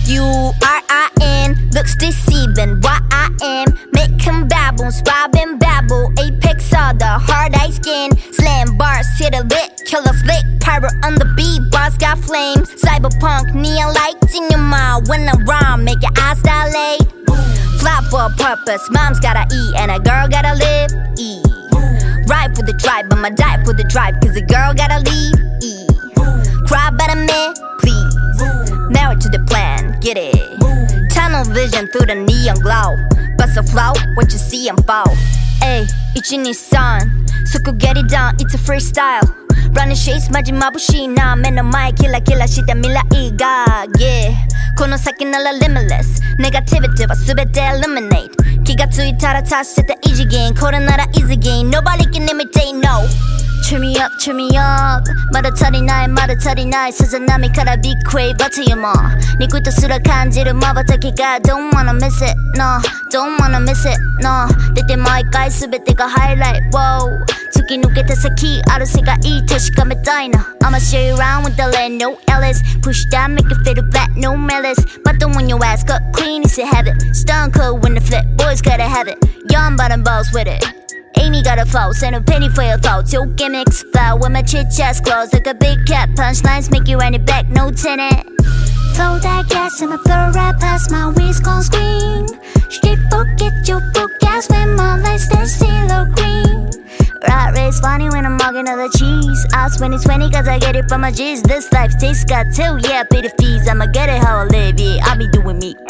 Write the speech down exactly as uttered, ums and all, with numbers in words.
U R I N, looks deceiving. What I am, making babbles, robbing babble. Apex of the hard ice skin, slam bars, hit a lit, killer slick. Pirate on the beat, bars got flames. Cyberpunk, neon lights in your mind. When I rhyme, make your eyes dilate. Fly for a purpose, mom's gotta eat and a girl gotta live. E. Ride for the tribe, I'ma die for the tribe, cause a girl gotta leave. E. Cry about a man, please. Married to the plan, get it. Tunnel vision through the neon glow. Bust a flow, what you see and fall. Ayy, 이치 니산 So go get it done, it's a freestyle. Running shades, 마지막부시 나 맨날 마이 킬라 킬라 시대 밀라이가 yeah. この先なら limitless Negativityは全て eliminate 気がついたら達してた異次元これなら easy game Nobody can imitate, no Cheer me up, cheer me up まだ足りないまだ足りないさざ波から big crave バトユも憎とすら感じる瞬きが Don't wanna miss it, no Don't wanna miss it, no 出て毎回全てがハイライト Wow 突き抜けた先ある世界確かめたいな I'ma show you around with the land, no Ellis Push down, make it feel flat, no malice But then when your ass got clean, it's a habit Stone cold when the flip, boys gotta have it Young bottom balls with it Amy got a flow, send a penny for your thoughts Your gimmicks flow with my chit chats close Like a big cat, punchlines make you run it back, no tenant Flow that gas and I blow right past my whisk on screen Straight forget your broke ass when my lights turn CeeLo green Rat race funny when I'm mugging all the cheese Ask when it's twenty cause I get it from my G's This life tastes got two, yeah, pay the fees I'ma get it how I live, yeah, I be doing me